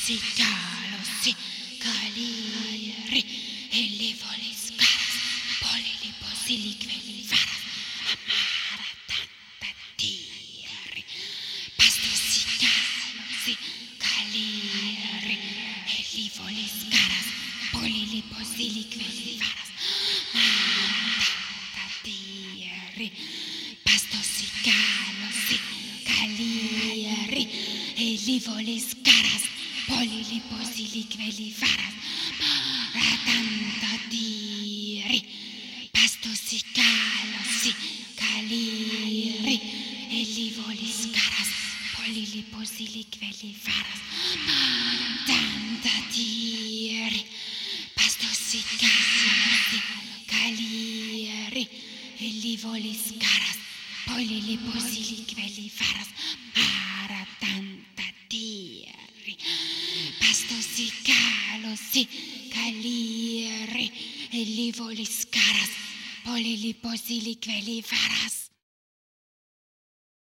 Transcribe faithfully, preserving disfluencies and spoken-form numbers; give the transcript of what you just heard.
si calosi, caliri, elivolis caras, poliliposiliqueli varas, amaratantatieri, pastosi calosi, caliri, elivolis caras, poliliposiliqueli varas, amaratantatieri, pastosi calosi, caliri, elivolis caras, poliliposiliqueli varas, maratantatieri, pastosi calosi, caliri, elivolis caras, poliliposiliqueli varas, maratantatieri, pastosi calosi, caliri, elivolis caras, poliliposiliqueli varas, maratantatieri, pastosi calosi, caliri, elivolis caras, poliliposiliqueli varas.